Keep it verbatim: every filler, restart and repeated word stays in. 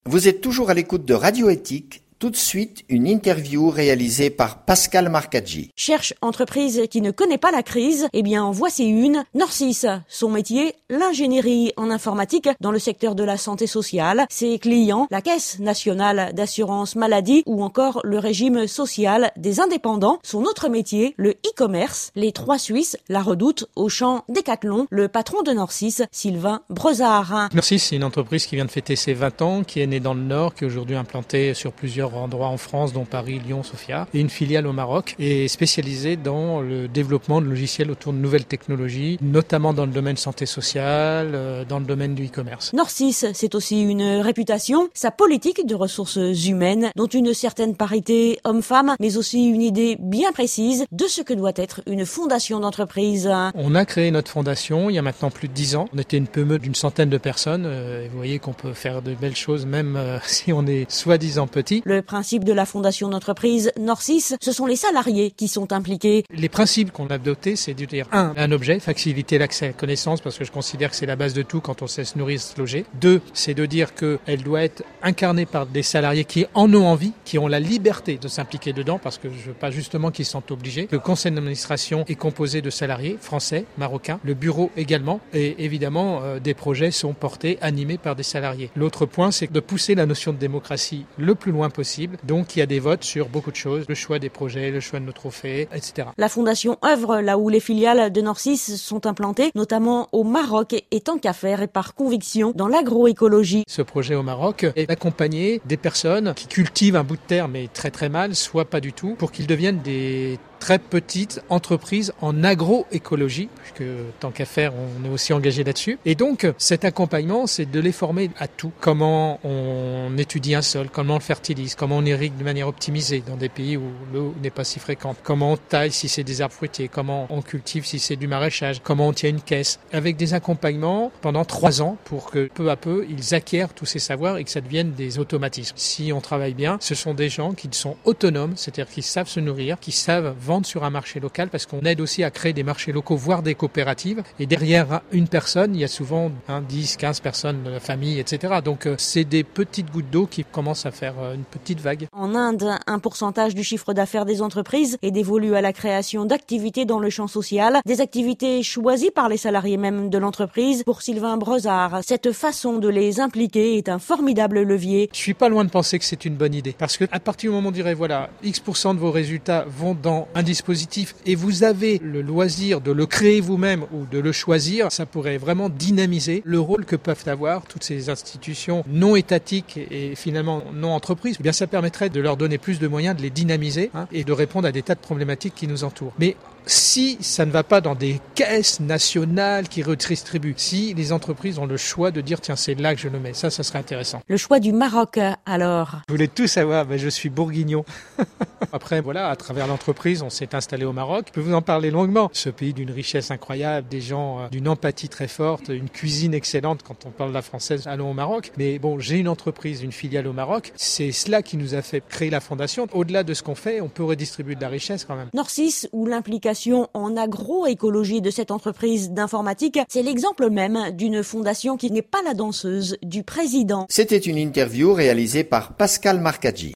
Vous êtes toujours à l'écoute de Radio Éthique. Tout de suite, une interview réalisée par Pascal Marcaggi. Cherche entreprise qui ne connaît pas la crise? Eh bien, en voici une. Norcis, son métier, l'ingénierie en informatique dans le secteur de la santé sociale. Ses clients, la Caisse nationale d'assurance maladie ou encore le régime social des indépendants. Son autre métier, le e-commerce. Les trois Suisses la redoutent. Auchan, Decathlon, le patron de Norcis, Sylvain Brezard. Norcis, c'est une entreprise qui vient de fêter ses vingt ans, qui est née dans le Nord, qui est aujourd'hui implantée sur plusieurs endroits en France, dont Paris, Lyon, Sofia, et une filiale au Maroc, et spécialisée dans le développement de logiciels autour de nouvelles technologies, notamment dans le domaine santé sociale, dans le domaine du e-commerce. Norcis, c'est aussi une réputation, sa politique de ressources humaines, dont une certaine parité homme-femme, mais aussi une idée bien précise de ce que doit être une fondation d'entreprise. On a créé notre fondation il y a maintenant plus de dix ans. On était une P M E d'une centaine de personnes, et vous voyez qu'on peut faire de belles choses même si on est soi-disant petit. Le principe de la fondation d'entreprise Norcis, ce sont les salariés qui sont impliqués. Les principes qu'on a adoptés, c'est de dire un, un objet, faciliter l'accès à la connaissance, parce que je considère que c'est la base de tout quand on sait se nourrir, se loger. Deux, c'est de dire qu'elle doit être incarnée par des salariés qui en ont envie, qui ont la liberté de s'impliquer dedans, parce que je veux pas justement qu'ils se sentent obligés. Le conseil d'administration est composé de salariés français, marocains, le bureau également, et évidemment euh, des projets sont portés, animés par des salariés. L'autre point, c'est de pousser la notion de démocratie le plus loin possible. Donc il y a des votes sur beaucoup de choses, le choix des projets, le choix de nos trophées, et cetera. La fondation œuvre là où les filiales de Norcis sont implantées, notamment au Maroc, et tant qu'à faire et par conviction dans l'agroécologie. Ce projet au Maroc est d'accompagner des personnes qui cultivent un bout de terre, mais très très mal, soit pas du tout, pour qu'ils deviennent des très petites entreprises en agroécologie, puisque tant qu'à faire, on est aussi engagé là-dessus. Et donc, cet accompagnement, c'est de les former à tout. Comment on étudie un sol, comment on le fertilise, comment on irrigue de manière optimisée dans des pays où l'eau n'est pas si fréquente, comment on taille si c'est des arbres fruitiers, comment on cultive si c'est du maraîchage, comment on tient une caisse, avec des accompagnements pendant trois ans pour que peu à peu, ils acquièrent tous ces savoirs et que ça devienne des automatismes. Si on travaille bien, ce sont des gens qui sont autonomes, c'est-à-dire qui savent se nourrir, qui savent vendre sur un marché local, parce qu'on aide aussi à créer des marchés locaux, voire des coopératives. Et derrière une personne, il y a souvent hein, dix, quinze personnes, euh, famille, et cetera. Donc euh, c'est des petites gouttes d'eau qui commencent à faire euh, une petite vague. En Inde, un pourcentage du chiffre d'affaires des entreprises est dévolu à la création d'activités dans le champ social, des activités choisies par les salariés même de l'entreprise. Pour Sylvain Brezard, cette façon de les impliquer est un formidable levier. Je suis pas loin de penser que c'est une bonne idée, parce que à partir du moment où on dirait voilà, X pour cent de vos résultats vont dans un dispositif et vous avez le loisir de le créer vous-même ou de le choisir, ça pourrait vraiment dynamiser le rôle que peuvent avoir toutes ces institutions non étatiques et finalement non entreprises. Eh bien, ça permettrait de leur donner plus de moyens, de les dynamiser hein, et de répondre à des tas de problématiques qui nous entourent. Mais si ça ne va pas dans des caisses nationales qui redistribuent, si les entreprises ont le choix de dire tiens c'est là que je le mets, ça, ça serait intéressant. Le choix du Maroc alors. Vous voulez tout savoir, ben, je suis bourguignon. Après voilà, à travers l'entreprise, on s'est installé au Maroc. Je peux vous en parler longuement. Ce pays d'une richesse incroyable, des gens euh, d'une empathie très forte, une cuisine excellente quand on parle la française, allons au Maroc. Mais bon, j'ai une entreprise, une filiale au Maroc. C'est cela qui nous a fait créer la fondation. Au-delà de ce qu'on fait, on peut redistribuer de la richesse quand même. Norcis, où l'implication en agroécologie de cette entreprise d'informatique, c'est l'exemple même d'une fondation qui n'est pas la danseuse du président. C'était une interview réalisée par Pascal Marcaggi.